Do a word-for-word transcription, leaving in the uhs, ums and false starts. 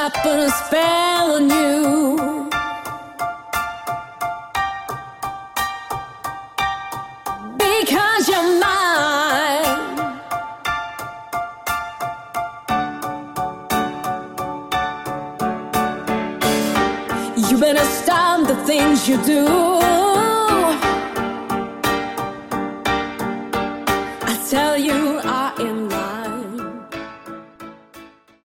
I put a spell on you. Because you're mine. You better stop the things you do.